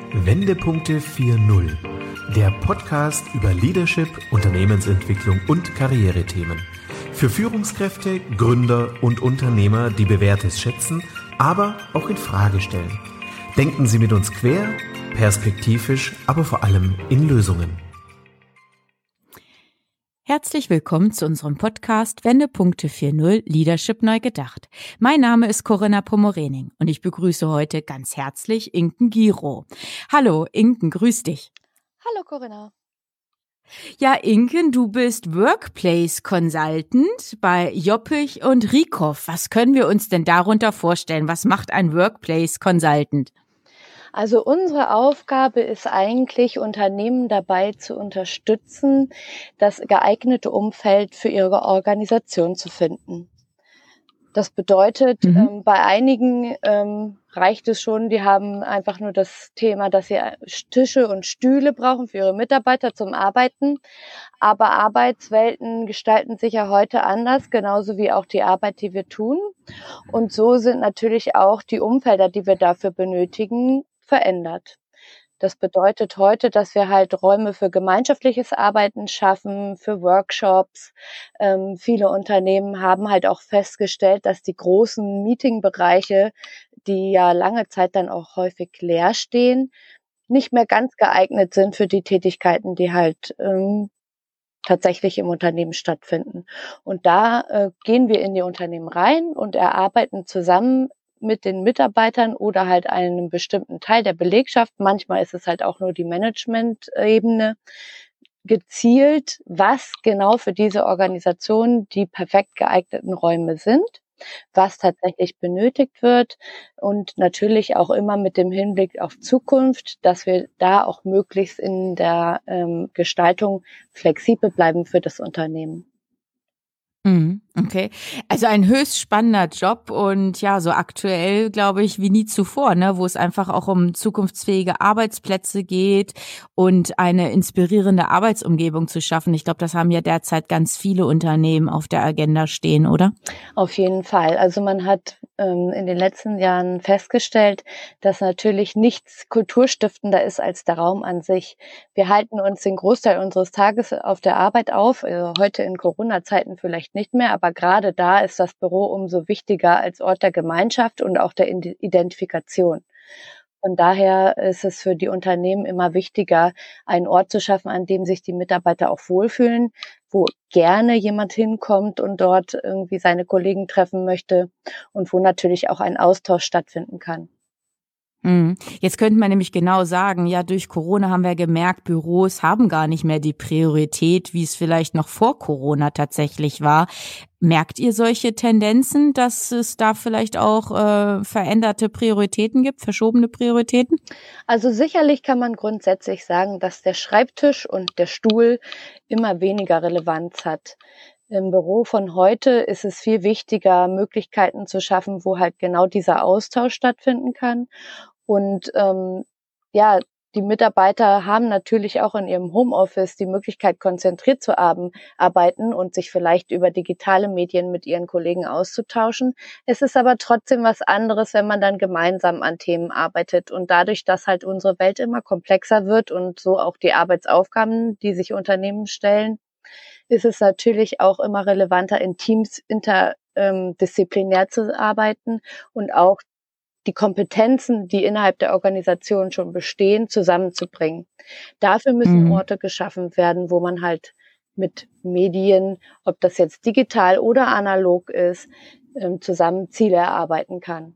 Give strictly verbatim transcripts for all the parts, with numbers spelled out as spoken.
Wendepunkte vier Punkt null, der Podcast über Leadership, Unternehmensentwicklung und Karrierethemen. Für Führungskräfte, Gründer und Unternehmer, die Bewährtes schätzen, aber auch in Frage stellen. Denken Sie mit uns quer, perspektivisch, aber vor allem in Lösungen. Herzlich willkommen zu unserem Podcast Wendepunkte vier Punkt null Leadership neu gedacht. Mein Name ist Corinna Pomorening und ich begrüße heute ganz herzlich Inken Giro. Hallo Inken, grüß dich. Hallo Corinna. Ja, Inken, du bist Workplace Consultant bei Joppich und Rieckhoff. Was können wir uns denn darunter vorstellen? Was macht ein Workplace Consultant? Also unsere Aufgabe ist eigentlich, Unternehmen dabei zu unterstützen, das geeignete Umfeld für ihre Organisation zu finden. Das bedeutet, mhm. ähm, bei einigen ähm, reicht es schon, die haben einfach nur das Thema, dass sie Tische und Stühle brauchen für ihre Mitarbeiter zum Arbeiten. Aber Arbeitswelten gestalten sich ja heute anders, genauso wie auch die Arbeit, die wir tun. Und so sind natürlich auch die Umfelder, die wir dafür benötigen, verändert. Das bedeutet heute, dass wir halt Räume für gemeinschaftliches Arbeiten schaffen, für Workshops. Ähm, viele Unternehmen haben halt auch festgestellt, dass die großen Meetingbereiche, die ja lange Zeit dann auch häufig leer stehen, nicht mehr ganz geeignet sind für die Tätigkeiten, die halt ähm, tatsächlich im Unternehmen stattfinden. Und da äh, gehen wir in die Unternehmen rein und erarbeiten zusammen mit den Mitarbeitern oder halt einem bestimmten Teil der Belegschaft, manchmal ist es halt auch nur die Management-Ebene, gezielt, was genau für diese Organisation die perfekt geeigneten Räume sind, was tatsächlich benötigt wird und natürlich auch immer mit dem Hinblick auf Zukunft, dass wir da auch möglichst in der ähm, Gestaltung flexibel bleiben für das Unternehmen. Okay, also ein höchst spannender Job und ja, so aktuell, glaube ich, wie nie zuvor, ne, wo es einfach auch um zukunftsfähige Arbeitsplätze geht und eine inspirierende Arbeitsumgebung zu schaffen. Ich glaube, das haben ja derzeit ganz viele Unternehmen auf der Agenda stehen, oder? Auf jeden Fall. Also man hat ähm, in den letzten Jahren festgestellt, dass natürlich nichts kulturstiftender ist als der Raum an sich. Wir halten uns den Großteil unseres Tages auf der Arbeit auf, also heute in Corona-Zeiten vielleicht nicht mehr, aber gerade da ist das Büro umso wichtiger als Ort der Gemeinschaft und auch der Identifikation. Von daher ist es für die Unternehmen immer wichtiger, einen Ort zu schaffen, an dem sich die Mitarbeiter auch wohlfühlen, wo gerne jemand hinkommt und dort irgendwie seine Kollegen treffen möchte und wo natürlich auch ein Austausch stattfinden kann. Jetzt könnte man nämlich genau sagen, ja, durch Corona haben wir gemerkt, Büros haben gar nicht mehr die Priorität, wie es vielleicht noch vor Corona tatsächlich war. Merkt ihr solche Tendenzen, dass es da vielleicht auch äh, veränderte Prioritäten gibt, verschobene Prioritäten? Also sicherlich kann man grundsätzlich sagen, dass der Schreibtisch und der Stuhl immer weniger Relevanz hat. Im Büro von heute ist es viel wichtiger, Möglichkeiten zu schaffen, wo halt genau dieser Austausch stattfinden kann. Und ähm, ja, die Mitarbeiter haben natürlich auch in ihrem Homeoffice die Möglichkeit, konzentriert zu arbeiten und sich vielleicht über digitale Medien mit ihren Kollegen auszutauschen. Es ist aber trotzdem was anderes, wenn man dann gemeinsam an Themen arbeitet. Und dadurch, dass halt unsere Welt immer komplexer wird und so auch die Arbeitsaufgaben, die sich Unternehmen stellen, ist es natürlich auch immer relevanter, in Teams interdisziplinär zu arbeiten und auch die Kompetenzen, die innerhalb der Organisation schon bestehen, zusammenzubringen. Dafür müssen mhm. Orte geschaffen werden, wo man halt mit Medien, ob das jetzt digital oder analog ist, zusammen Ziele erarbeiten kann.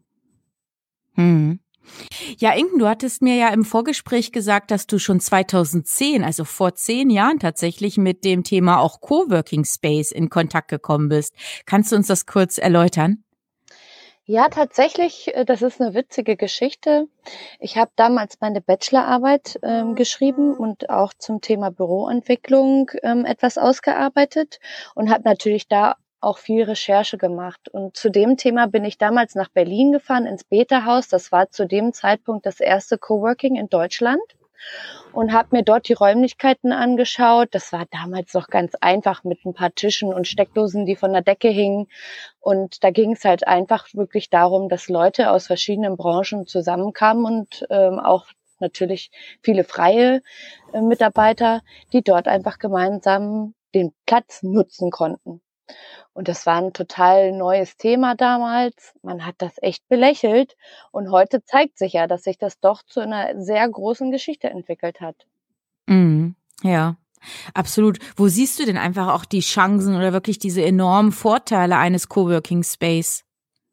Mhm. Ja, Inken, du hattest mir ja im Vorgespräch gesagt, dass du schon zweitausendzehn, also vor zehn Jahren tatsächlich mit dem Thema auch Coworking Space in Kontakt gekommen bist. Kannst du uns das kurz erläutern? Ja, tatsächlich, das ist eine witzige Geschichte. Ich habe damals meine Bachelorarbeit ähm, geschrieben und auch zum Thema Büroentwicklung ähm, etwas ausgearbeitet und habe natürlich da auch viel Recherche gemacht. Und zu dem Thema bin ich damals nach Berlin gefahren, ins Beta-Haus. Das war zu dem Zeitpunkt das erste Coworking in Deutschland. Und habe mir dort die Räumlichkeiten angeschaut. Das war damals noch ganz einfach mit ein paar Tischen und Steckdosen, die von der Decke hingen. Und da ging es halt einfach wirklich darum, dass Leute aus verschiedenen Branchen zusammenkamen und ähm, auch natürlich viele freie äh, Mitarbeiter, die dort einfach gemeinsam den Platz nutzen konnten. Und das war ein total neues Thema damals. Man hat das echt belächelt. Und heute zeigt sich ja, dass sich das doch zu einer sehr großen Geschichte entwickelt hat. Mhm. Ja, absolut. Wo siehst du denn einfach auch die Chancen oder wirklich diese enormen Vorteile eines Coworking Space?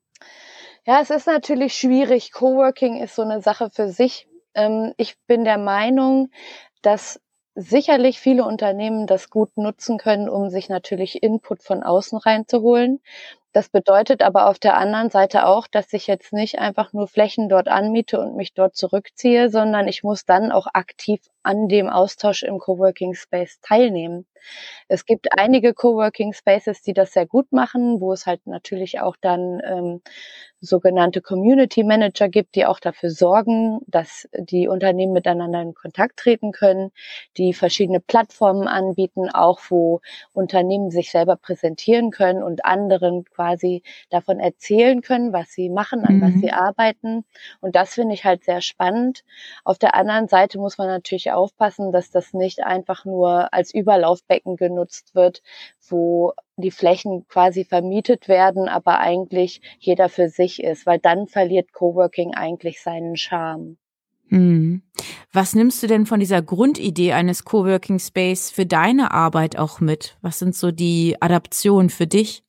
Ja, es ist natürlich schwierig. Coworking ist so eine Sache für sich. Ähm, ich bin der Meinung, dass sicherlich viele Unternehmen das gut nutzen können, um sich natürlich Input von außen reinzuholen. Das bedeutet aber auf der anderen Seite auch, dass ich jetzt nicht einfach nur Flächen dort anmiete und mich dort zurückziehe, sondern ich muss dann auch aktiv an dem Austausch im Coworking Space teilnehmen. Es gibt einige Coworking Spaces, die das sehr gut machen, wo es halt natürlich auch dann ähm, sogenannte Community Manager gibt, die auch dafür sorgen, dass die Unternehmen miteinander in Kontakt treten können, die verschiedene Plattformen anbieten, auch wo Unternehmen sich selber präsentieren können und anderen quasi davon erzählen können, was sie machen, an was sie arbeiten. Und das finde ich halt sehr spannend. Auf der anderen Seite muss man natürlich aufpassen, dass das nicht einfach nur als Überlaufbecken genutzt wird, wo die Flächen quasi vermietet werden, aber eigentlich jeder für sich ist, weil dann verliert Coworking eigentlich seinen Charme. Hm. Was nimmst du denn von dieser Grundidee eines Coworking Space für deine Arbeit auch mit? Was sind so die Adaptionen für dich?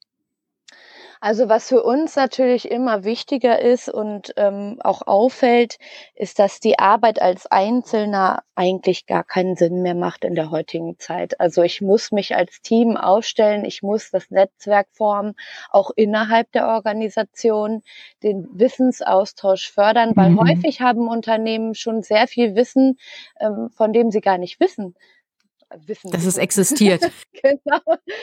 Also was für uns natürlich immer wichtiger ist und ähm, auch auffällt, ist, dass die Arbeit als Einzelner eigentlich gar keinen Sinn mehr macht in der heutigen Zeit. Also ich muss mich als Team aufstellen, ich muss das Netzwerk formen, auch innerhalb der Organisation, den Wissensaustausch fördern, weil Mhm. häufig haben Unternehmen schon sehr viel Wissen, ähm, von dem sie gar nicht wissen. Wissen, Dass es wissen. existiert. Genau.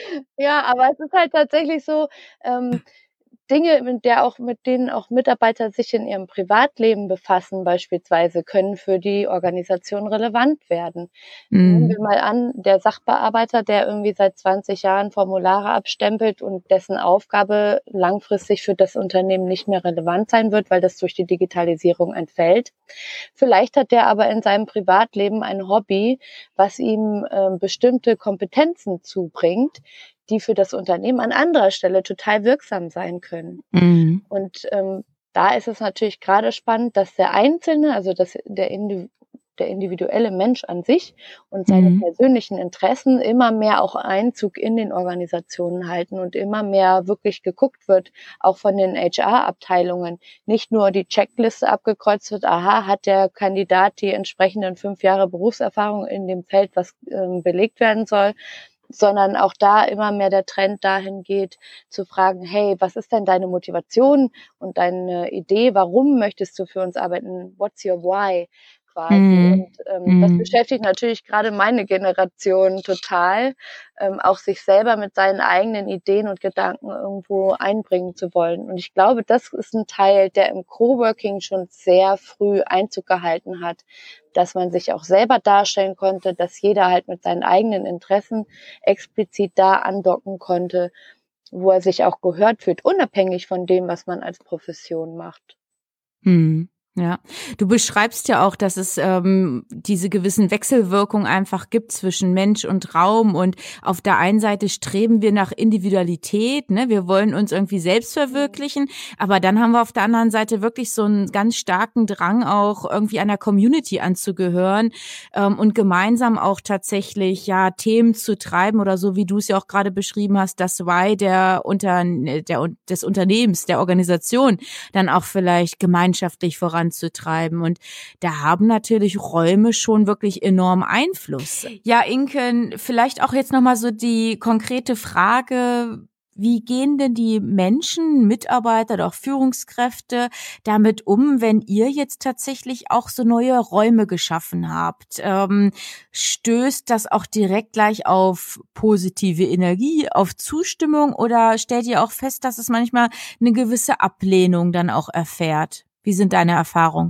Ja, aber es ist halt tatsächlich so, ähm, Dinge, mit der auch, mit denen auch Mitarbeiter sich in ihrem Privatleben befassen, beispielsweise, können für die Organisation relevant werden. Nehmen wir Mhm. mal an, der Sachbearbeiter, der irgendwie seit zwanzig Jahren Formulare abstempelt und dessen Aufgabe langfristig für das Unternehmen nicht mehr relevant sein wird, weil das durch die Digitalisierung entfällt. Vielleicht hat der aber in seinem Privatleben ein Hobby, was ihm äh, bestimmte Kompetenzen zubringt, die für das Unternehmen an anderer Stelle total wirksam sein können. Mhm. Und ähm, da ist es natürlich gerade spannend, dass der Einzelne, also dass der, Indiv- der individuelle Mensch an sich und seine Mhm. persönlichen Interessen immer mehr auch Einzug in den Organisationen halten und immer mehr wirklich geguckt wird, auch von den H R-Abteilungen. Nicht nur die Checkliste abgekreuzt wird, aha, hat der Kandidat die entsprechenden fünf Jahre Berufserfahrung in dem Feld, was ähm, belegt werden soll, sondern auch da immer mehr der Trend dahin geht, zu fragen, hey, was ist denn deine Motivation und deine Idee, warum möchtest du für uns arbeiten, what's your why quasi? Mhm. Und ähm, das Mhm. beschäftigt natürlich gerade meine Generation total, ähm, auch sich selber mit seinen eigenen Ideen und Gedanken irgendwo einbringen zu wollen. Und ich glaube, das ist ein Teil, der im Coworking schon sehr früh Einzug gehalten hat, dass man sich auch selber darstellen konnte, dass jeder halt mit seinen eigenen Interessen explizit da andocken konnte, wo er sich auch gehört fühlt, unabhängig von dem, was man als Profession macht. Mhm. Ja, du beschreibst ja auch, dass es ähm, diese gewissen Wechselwirkungen einfach gibt zwischen Mensch und Raum, und auf der einen Seite streben wir nach Individualität, ne? Wir wollen uns irgendwie selbst verwirklichen, aber dann haben wir auf der anderen Seite wirklich so einen ganz starken Drang, auch irgendwie einer Community anzugehören ähm, und gemeinsam auch tatsächlich ja Themen zu treiben oder so, wie du es ja auch gerade beschrieben hast, das Why der unter der des Unternehmens, der Organisation dann auch vielleicht gemeinschaftlich voranzutreiben. Und da haben natürlich Räume schon wirklich enorm Einfluss. Ja, Inken, vielleicht auch jetzt nochmal so die konkrete Frage: Wie gehen denn die Menschen, Mitarbeiter oder auch Führungskräfte damit um, wenn ihr jetzt tatsächlich auch so neue Räume geschaffen habt? Ähm, stößt das auch direkt gleich auf positive Energie, auf Zustimmung, oder stellt ihr auch fest, dass es manchmal eine gewisse Ablehnung dann auch erfährt? Wie sind deine Erfahrungen?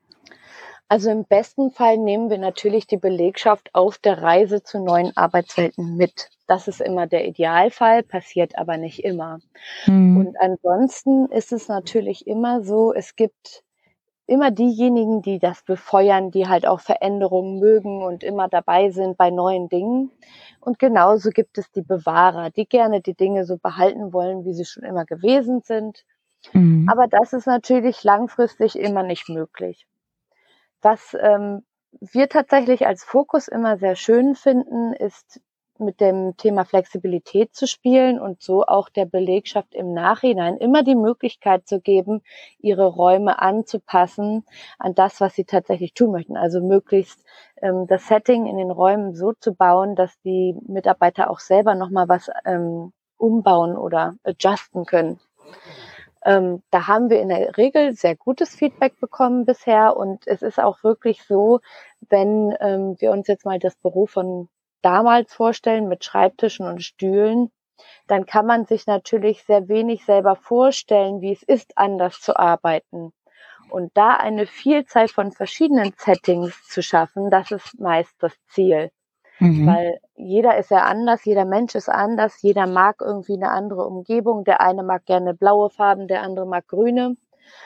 Also im besten Fall nehmen wir natürlich die Belegschaft auf der Reise zu neuen Arbeitswelten mit. Das ist immer der Idealfall, passiert aber nicht immer. Mhm. Und ansonsten ist es natürlich immer so, es gibt immer diejenigen, die das befeuern, die halt auch Veränderungen mögen und immer dabei sind bei neuen Dingen. Und genauso gibt es die Bewahrer, die gerne die Dinge so behalten wollen, wie sie schon immer gewesen sind. Mhm. Aber das ist natürlich langfristig immer nicht möglich. Was ähm, wir tatsächlich als Fokus immer sehr schön finden, ist mit dem Thema Flexibilität zu spielen und so auch der Belegschaft im Nachhinein immer die Möglichkeit zu geben, ihre Räume anzupassen an das, was sie tatsächlich tun möchten. Also möglichst ähm, das Setting in den Räumen so zu bauen, dass die Mitarbeiter auch selber nochmal was ähm, umbauen oder adjusten können. Ähm, da haben wir in der Regel sehr gutes Feedback bekommen bisher und es ist auch wirklich so, wenn ähm, wir uns jetzt mal das Büro von damals vorstellen mit Schreibtischen und Stühlen, dann kann man sich natürlich sehr wenig selber vorstellen, wie es ist, anders zu arbeiten. Und da eine Vielzahl von verschiedenen Settings zu schaffen, das ist meist das Ziel. Mhm. Weil jeder ist ja anders, jeder Mensch ist anders, jeder mag irgendwie eine andere Umgebung. Der eine mag gerne blaue Farben, der andere mag grüne.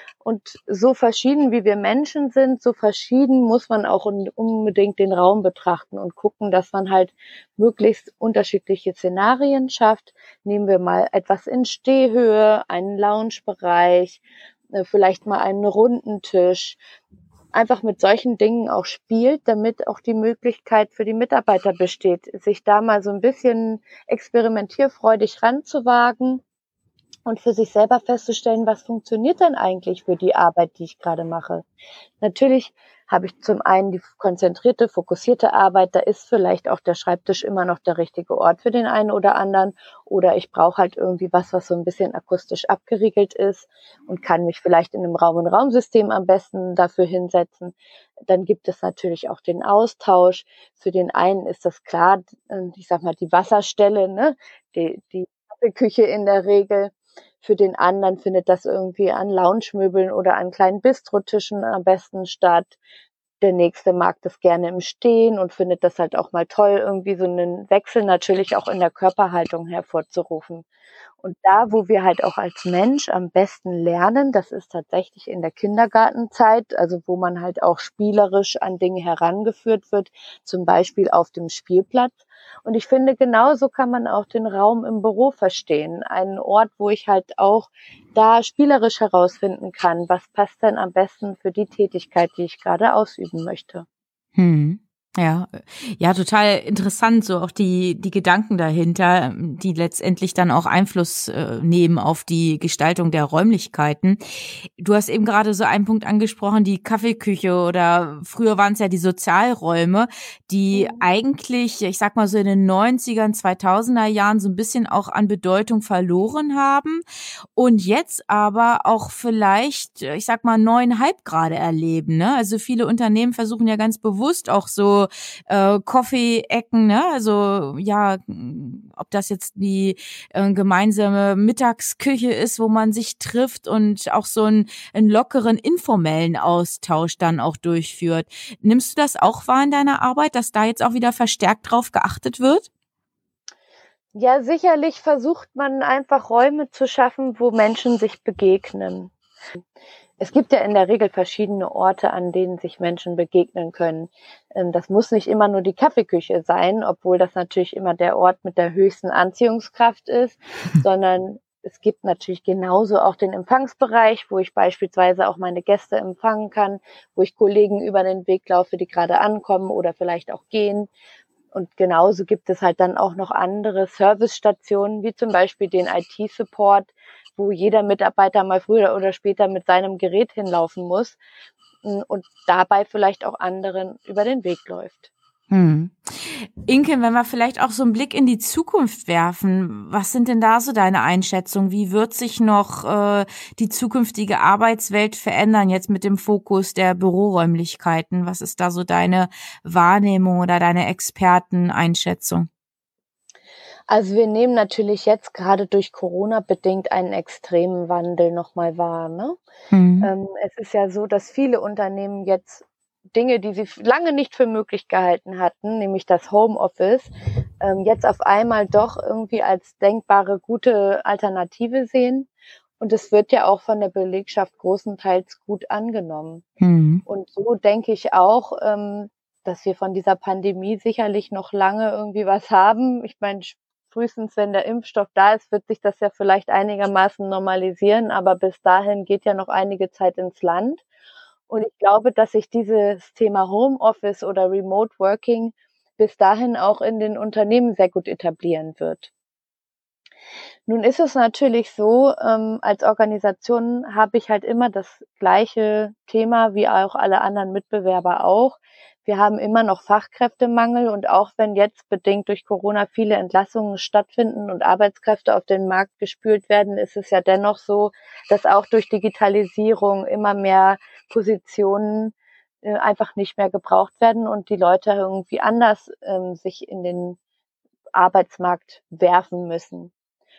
Und so verschieden wie wir Menschen sind, so verschieden muss man auch unbedingt den Raum betrachten und gucken, dass man halt möglichst unterschiedliche Szenarien schafft. Nehmen wir mal etwas in Stehhöhe, einen Loungebereich, äh, vielleicht mal einen runden Tisch. Einfach mit solchen Dingen auch spielt, damit auch die Möglichkeit für die Mitarbeiter besteht, sich da mal so ein bisschen experimentierfreudig ranzuwagen und für sich selber festzustellen, was funktioniert denn eigentlich für die Arbeit, die ich gerade mache. Natürlich habe ich zum einen die konzentrierte, fokussierte Arbeit, da ist vielleicht auch der Schreibtisch immer noch der richtige Ort für den einen oder anderen. Oder ich brauche halt irgendwie was, was so ein bisschen akustisch abgeriegelt ist und kann mich vielleicht in einem Raum-und-Raum-System am besten dafür hinsetzen. Dann gibt es natürlich auch den Austausch. Für den einen ist das klar, ich sag mal, die Wasserstelle, ne, die, die Kaffeeküche in der Regel. Für den anderen findet das irgendwie an Loungemöbeln oder an kleinen Bistrotischen am besten statt. Der nächste mag das gerne im Stehen und findet das halt auch mal toll, irgendwie so einen Wechsel natürlich auch in der Körperhaltung hervorzurufen. Und da, wo wir halt auch als Mensch am besten lernen, das ist tatsächlich in der Kindergartenzeit, also wo man halt auch spielerisch an Dinge herangeführt wird, zum Beispiel auf dem Spielplatz. Und ich finde, genauso kann man auch den Raum im Büro verstehen. Einen Ort, wo ich halt auch da spielerisch herausfinden kann, was passt denn am besten für die Tätigkeit, die ich gerade ausüben möchte. Hm. Ja, ja, total interessant, so auch die, die Gedanken dahinter, die letztendlich dann auch Einfluss äh, nehmen auf die Gestaltung der Räumlichkeiten. Du hast eben gerade so einen Punkt angesprochen, die Kaffeeküche oder früher waren es ja die Sozialräume, die eigentlich, ich sag mal so in den neunzigern, zweitausender Jahren so ein bisschen auch an Bedeutung verloren haben und jetzt aber auch vielleicht, ich sag mal, neuen Hype gerade erleben, ne? Also viele Unternehmen versuchen ja ganz bewusst auch so äh, Coffee-Ecken, ne? Also ja, ob das jetzt die äh, gemeinsame Mittagsküche ist, wo man sich trifft und auch so einen, einen lockeren, informellen Austausch dann auch durchführt. Nimmst du das auch wahr in deiner Arbeit, dass da jetzt auch wieder verstärkt drauf geachtet wird? Ja, sicherlich versucht man einfach Räume zu schaffen, wo Menschen sich begegnen. Es gibt ja in der Regel verschiedene Orte, an denen sich Menschen begegnen können. Das muss nicht immer nur die Kaffeeküche sein, obwohl das natürlich immer der Ort mit der höchsten Anziehungskraft ist, sondern es gibt natürlich genauso auch den Empfangsbereich, wo ich beispielsweise auch meine Gäste empfangen kann, wo ich Kollegen über den Weg laufe, die gerade ankommen oder vielleicht auch gehen. Und genauso gibt es halt dann auch noch andere Servicestationen, wie zum Beispiel den I T-Support, wo jeder Mitarbeiter mal früher oder später mit seinem Gerät hinlaufen muss und dabei vielleicht auch anderen über den Weg läuft. Hm. Inken, wenn wir vielleicht auch so einen Blick in die Zukunft werfen, was sind denn da so deine Einschätzungen? Wie wird sich noch äh, die zukünftige Arbeitswelt verändern, jetzt mit dem Fokus der Büroräumlichkeiten? Was ist da so deine Wahrnehmung oder deine Experteneinschätzung? Also wir nehmen natürlich jetzt gerade durch Corona bedingt einen extremen Wandel nochmal wahr, ne? Mhm. Ähm, es ist ja so, dass viele Unternehmen jetzt Dinge, die sie lange nicht für möglich gehalten hatten, nämlich das Homeoffice, ähm, jetzt auf einmal doch irgendwie als denkbare gute Alternative sehen Und es wird ja auch von der Belegschaft großenteils gut angenommen. Mhm. Und so denke ich auch, ähm, dass wir von dieser Pandemie sicherlich noch lange irgendwie was haben. Ich meine, frühestens wenn der Impfstoff da ist, wird sich das ja vielleicht einigermaßen normalisieren, aber bis dahin geht ja noch einige Zeit ins Land. Und ich glaube, dass sich dieses Thema Homeoffice oder Remote Working bis dahin auch in den Unternehmen sehr gut etablieren wird. Nun ist es natürlich so, ähm, als Organisation habe ich halt immer das gleiche Thema wie auch alle anderen Mitbewerber auch. Wir haben immer noch Fachkräftemangel und auch wenn jetzt bedingt durch Corona viele Entlassungen stattfinden und Arbeitskräfte auf den Markt gespült werden, ist es ja dennoch so, dass auch durch Digitalisierung immer mehr Positionen äh, einfach nicht mehr gebraucht werden und die Leute irgendwie anders ähm, sich in den Arbeitsmarkt werfen müssen.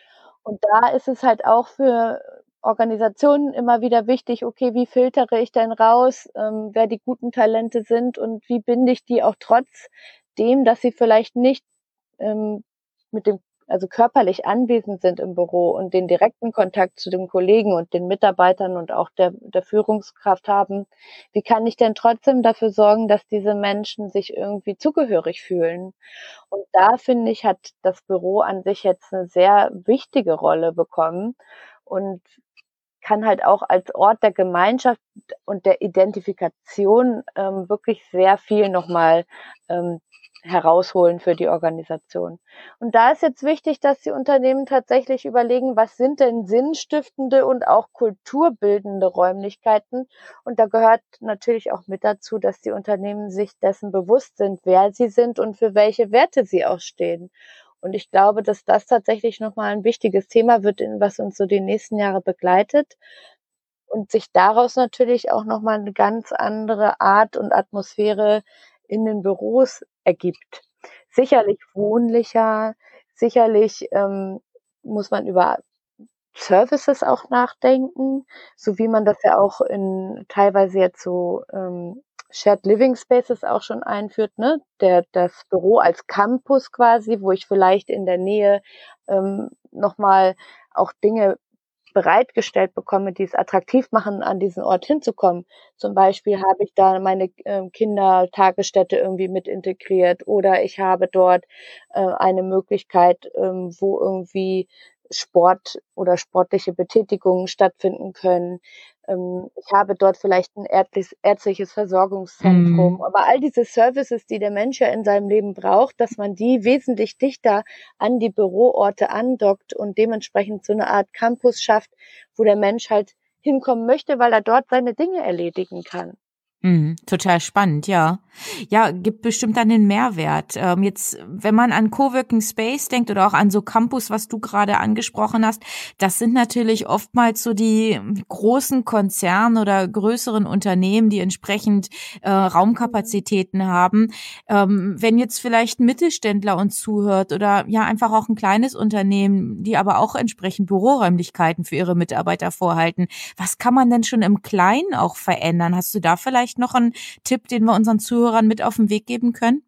Und da ist es halt auch für Organisationen immer wieder wichtig, okay, wie filtere ich denn raus, ähm, wer die guten Talente sind und wie binde ich die auch trotzdem, dass sie vielleicht nicht ähm, mit dem, also körperlich anwesend sind im Büro und den direkten Kontakt zu den Kollegen und den Mitarbeitern und auch der, der Führungskraft haben. Wie kann ich denn trotzdem dafür sorgen, dass diese Menschen sich irgendwie zugehörig fühlen? Und da, finde ich, hat das Büro an sich jetzt eine sehr wichtige Rolle bekommen und kann halt auch als Ort der Gemeinschaft und der Identifikation ähm, wirklich sehr viel nochmal ähm, herausholen für die Organisation. Und da ist jetzt wichtig, dass die Unternehmen tatsächlich überlegen, was sind denn sinnstiftende und auch kulturbildende Räumlichkeiten? Und da gehört natürlich auch mit dazu, dass die Unternehmen sich dessen bewusst sind, wer sie sind und für welche Werte sie auch stehen. Und ich glaube, dass das tatsächlich nochmal ein wichtiges Thema wird, was uns so die nächsten Jahre begleitet und sich daraus natürlich auch nochmal eine ganz andere Art und Atmosphäre in den Büros ergibt. Sicherlich wohnlicher, sicherlich ähm, muss man über Services auch nachdenken, so wie man das ja auch in teilweise jetzt so ähm, Shared Living Spaces auch schon einführt, ne? Der, das Büro als Campus quasi, wo ich vielleicht in der Nähe ähm, nochmal auch Dinge bereitgestellt bekomme, die es attraktiv machen, an diesen Ort hinzukommen. Zum Beispiel habe ich da meine äh, Kindertagesstätte irgendwie mit integriert oder ich habe dort äh, eine Möglichkeit, ähm, wo irgendwie Sport oder sportliche Betätigungen stattfinden können. Ähm, ich habe dort vielleicht ein ärztlich, ärztliches Versorgungszentrum. Mhm. Aber all diese Services, die der Mensch ja in seinem Leben braucht, dass man die wesentlich dichter an die Büroorte andockt und dementsprechend so eine Art Campus schafft, wo der Mensch halt hinkommen möchte, weil er dort seine Dinge erledigen kann. Mhm, total spannend, ja. Ja, gibt bestimmt dann den Mehrwert. Ähm, jetzt, wenn man an Coworking Space denkt oder auch an so Campus, was du gerade angesprochen hast, das sind natürlich oftmals so die großen Konzerne oder größeren Unternehmen, die entsprechend äh, Raumkapazitäten haben. Ähm, wenn jetzt vielleicht ein Mittelständler uns zuhört oder ja einfach auch ein kleines Unternehmen, die aber auch entsprechend Büroräumlichkeiten für ihre Mitarbeiter vorhalten, was kann man denn schon im Kleinen auch verändern? Hast du da vielleicht noch einen Tipp, den wir unseren Zuhörern mit auf den Weg geben können?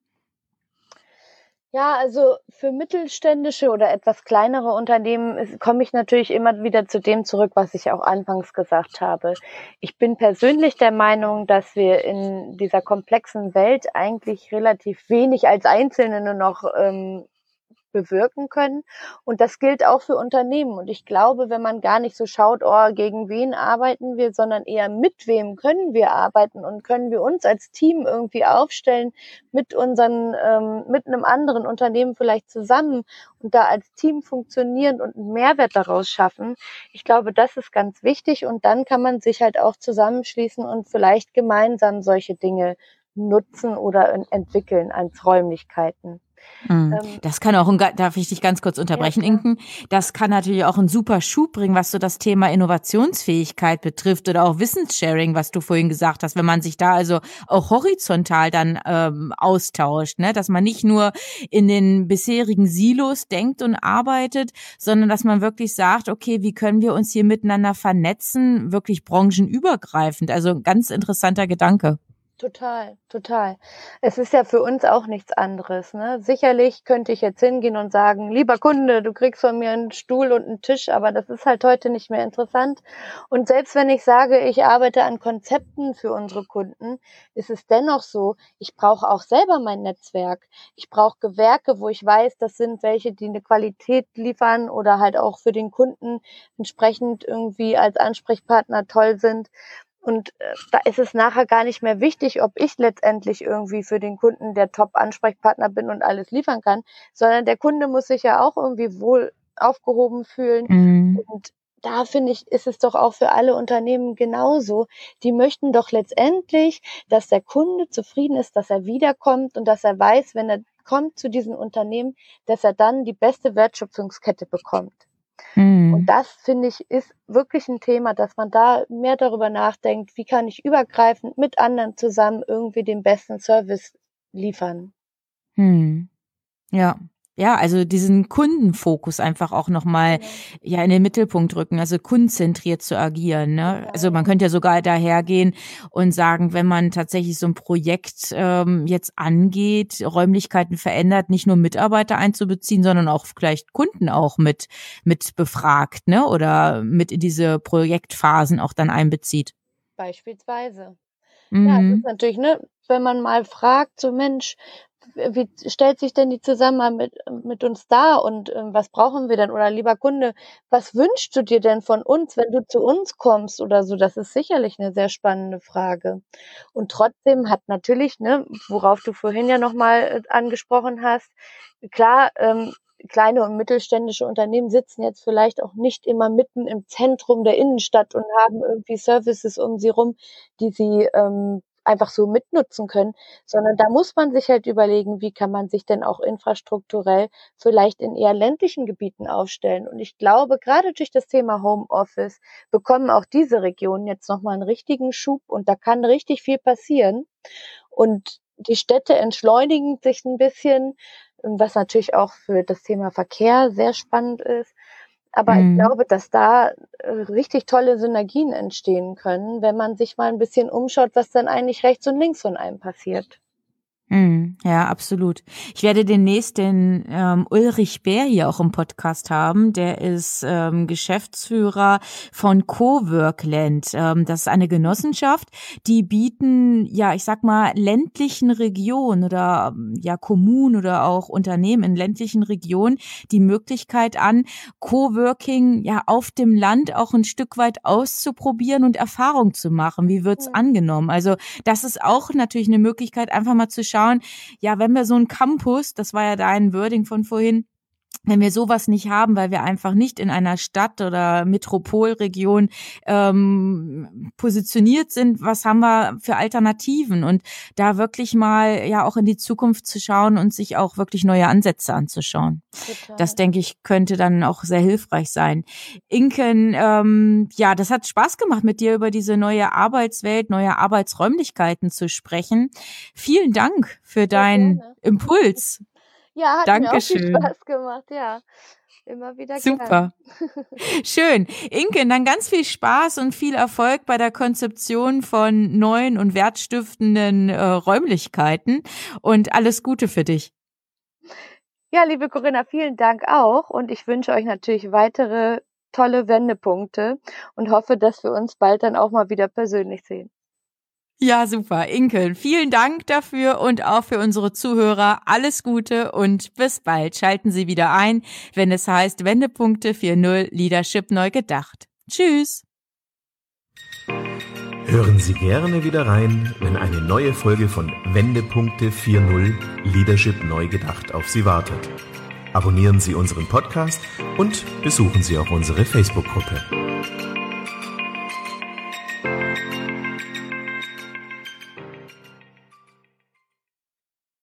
Ja, also für mittelständische oder etwas kleinere Unternehmen ist, komme ich natürlich immer wieder zu dem zurück, was ich auch anfangs gesagt habe. Ich bin persönlich der Meinung, dass wir in dieser komplexen Welt eigentlich relativ wenig als Einzelne nur noch ähm, bewirken können. Und das gilt auch für Unternehmen. Und ich glaube, wenn man gar nicht so schaut, oh, gegen wen arbeiten wir, sondern eher mit wem können wir arbeiten und können wir uns als Team irgendwie aufstellen mit unseren, ähm, mit einem anderen Unternehmen vielleicht zusammen und da als Team funktionieren und einen Mehrwert daraus schaffen. Ich glaube, das ist ganz wichtig und dann kann man sich halt auch zusammenschließen und vielleicht gemeinsam solche Dinge nutzen oder entwickeln als Räumlichkeiten. Das kann auch, ein, darf ich dich ganz kurz unterbrechen, ja, Inken? Das kann natürlich auch einen super Schub bringen, was so das Thema Innovationsfähigkeit betrifft oder auch Wissenssharing, was du vorhin gesagt hast, wenn man sich da also auch horizontal dann ähm, austauscht, ne? Dass man nicht nur in den bisherigen Silos denkt und arbeitet, sondern dass man wirklich sagt, okay, wie können wir uns hier miteinander vernetzen, wirklich branchenübergreifend. Also ein ganz interessanter Gedanke. Total, total. Es ist ja für uns auch nichts anderes, ne? Sicherlich könnte ich jetzt hingehen und sagen, lieber Kunde, du kriegst von mir einen Stuhl und einen Tisch, aber das ist halt heute nicht mehr interessant. Und selbst wenn ich sage, ich arbeite an Konzepten für unsere Kunden, ist es dennoch so, ich brauche auch selber mein Netzwerk. Ich brauche Gewerke, wo ich weiß, das sind welche, die eine Qualität liefern oder halt auch für den Kunden entsprechend irgendwie als Ansprechpartner toll sind. Und äh, da ist es nachher gar nicht mehr wichtig, ob ich letztendlich irgendwie für den Kunden der Top-Ansprechpartner bin und alles liefern kann, sondern der Kunde muss sich ja auch irgendwie wohl aufgehoben fühlen. Mhm. Und da finde ich, ist es doch auch für alle Unternehmen genauso. Die möchten doch letztendlich, dass der Kunde zufrieden ist, dass er wiederkommt und dass er weiß, wenn er kommt zu diesem Unternehmen, dass er dann die beste Wertschöpfungskette bekommt. Mhm. Und das, finde ich, ist wirklich ein Thema, dass man da mehr darüber nachdenkt, wie kann ich übergreifend mit anderen zusammen irgendwie den besten Service liefern. Mhm. Ja. Ja, also diesen Kundenfokus einfach auch nochmal ja. ja in den Mittelpunkt rücken, also kundenzentriert zu agieren. Ne? Ja. Also man könnte ja sogar dahergehen und sagen, wenn man tatsächlich so ein Projekt ähm, jetzt angeht, Räumlichkeiten verändert, nicht nur Mitarbeiter einzubeziehen, sondern auch vielleicht Kunden auch mit mit befragt, ne? Oder mit in diese Projektphasen auch dann einbezieht. Beispielsweise. Mhm. Ja, das ist natürlich, ne, wenn man mal fragt, so Mensch, wie stellt sich denn die Zusammenarbeit mit, mit uns dar und äh, was brauchen wir denn? Oder lieber Kunde, was wünschst du dir denn von uns, wenn du zu uns kommst oder so? Das ist sicherlich eine sehr spannende Frage. Und trotzdem hat natürlich, ne, worauf du vorhin ja nochmal äh, angesprochen hast, klar, ähm, kleine und mittelständische Unternehmen sitzen jetzt vielleicht auch nicht immer mitten im Zentrum der Innenstadt und haben irgendwie Services um sie rum, die sie ähm, einfach so mitnutzen können, sondern da muss man sich halt überlegen, wie kann man sich denn auch infrastrukturell vielleicht in eher ländlichen Gebieten aufstellen. Und ich glaube, gerade durch das Thema Homeoffice bekommen auch diese Regionen jetzt nochmal einen richtigen Schub und da kann richtig viel passieren. Und die Städte entschleunigen sich ein bisschen, was natürlich auch für das Thema Verkehr sehr spannend ist. Aber mhm. ich glaube, dass da richtig tolle Synergien entstehen können, wenn man sich mal ein bisschen umschaut, was dann eigentlich rechts und links von einem passiert. Ja, absolut. Ich werde demnächst den ähm, Ulrich Bär hier auch im Podcast haben. Der ist ähm, Geschäftsführer von Coworkland. Ähm, das ist eine Genossenschaft, die bieten, ja, ich sag mal, ländlichen Regionen oder ja Kommunen oder auch Unternehmen in ländlichen Regionen die Möglichkeit an, Coworking ja auf dem Land auch ein Stück weit auszuprobieren und Erfahrung zu machen. Wie wird's ja. angenommen? Also das ist auch natürlich eine Möglichkeit, einfach mal zu schauen, ja, wenn wir so einen Campus, das war ja dein Wording von vorhin, wenn wir sowas nicht haben, weil wir einfach nicht in einer Stadt oder Metropolregion ähm, positioniert sind, was haben wir für Alternativen? Und da wirklich mal ja auch in die Zukunft zu schauen und sich auch wirklich neue Ansätze anzuschauen. Total. Das, denke ich, könnte dann auch sehr hilfreich sein. Inken, ähm, ja, das hat Spaß gemacht, mit dir über diese neue Arbeitswelt, neue Arbeitsräumlichkeiten zu sprechen. Vielen Dank für deinen ja, Impuls. Ja, hat Dankeschön. mir auch viel Spaß gemacht, ja. Immer wieder Super. Schön. Inken, dann ganz viel Spaß und viel Erfolg bei der Konzeption von neuen und wertstiftenden äh, Räumlichkeiten und alles Gute für dich. Ja, liebe Corinna, vielen Dank auch und ich wünsche euch natürlich weitere tolle Wendepunkte und hoffe, dass wir uns bald dann auch mal wieder persönlich sehen. Ja, super. Inken, vielen Dank dafür und auch für unsere Zuhörer. Alles Gute und bis bald. Schalten Sie wieder ein, wenn es heißt Wendepunkte vier Punkt null Leadership neu gedacht. Tschüss. Hören Sie gerne wieder rein, wenn eine neue Folge von Wendepunkte vier Punkt null Leadership neu gedacht auf Sie wartet. Abonnieren Sie unseren Podcast und besuchen Sie auch unsere Facebook-Gruppe.